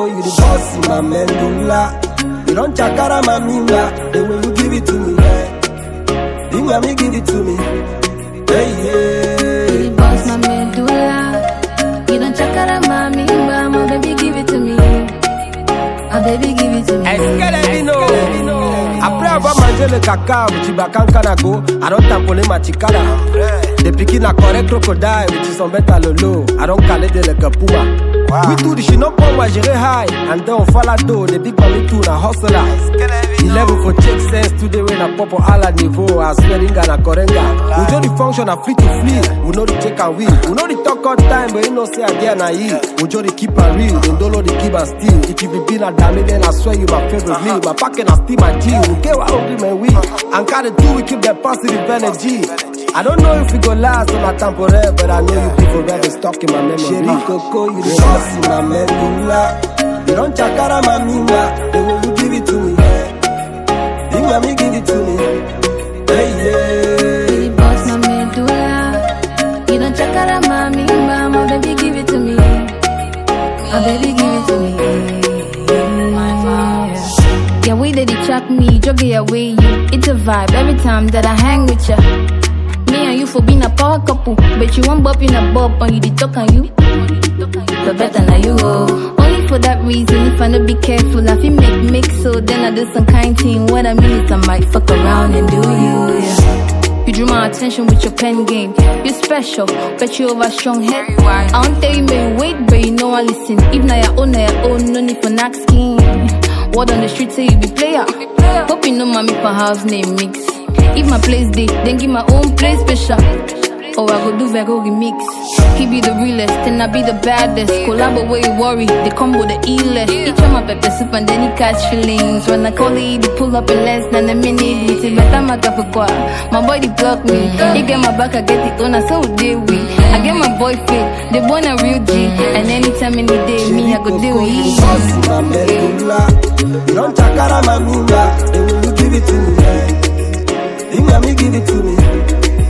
coco, you the boss in my medulla. You don't chakara my minga, the way you give it to me. Dinga me give it to me. Hey, yeah. You the boss my medulla. You don't chakara my minga, my baby give it to me. My baby give it to me. I pray about manger le caca, which is bacancana go. I don't tamponner ma chikara. The pikin a correct crocodile, which is on beta lolo. I don't call it like a puma. We do the shit no point where gérer high. And then on follow do, the big mommy too na hustler. 11 for check sense today when I pop on all niveau. I swear inga na korenga. We do the function a free to flee. We know the check and we. We know the talk all time, but you know say again na he. We do the keep and real. Don't know the keep and steal. If you be been a damage, then I swear you my favorite meal. My pocket and steam and G. We get what hungry man we. And kind of do we keep that positive energy. I don't know if we go last or not temporary, but I know you be forever stuck in my memory. Sherry Coco, you the boss in my medulla. You don't chakara my minga, the way you give it to me. Dinga me give it to me. Hey, yeah. You the boss my medulla. You don't chakara my minga, my baby give it to me. My baby give it to me. Yeah, way that you track me, jogging away you. It's a vibe every time that I hang with ya. Me and you for being a power couple, but you won't bop in a bob on you the talk on you. But better now you go. Only for that reason, if I not be careful, I feel make mix, so then I do some kind thing. What I mean is I might fuck around and do you, yeah. You drew my attention with your pen game. You're special, bet you over strong head. I don't tell you may wait, but you know I listen. If not your own, no need for knock skin. Word on the street say you be player. Hope you know mommy for house name mix. If my place day, then give my own place special. Or I go do Vero remix. He be the realest, then I be the baddest. Collabo where you worry, the combo the illest. Each of my pepper soup and then he catch feelings. When I call it, he pull up in less than a minute. It's a better matter for quoi. My body block me. He get my back, I get it on, I so deal we. I get my boyfriend, the born a real G. And anytime, any day, me, I go deal with you. You don't chakara my minga, the way you give it to me. Dinga me give it to me.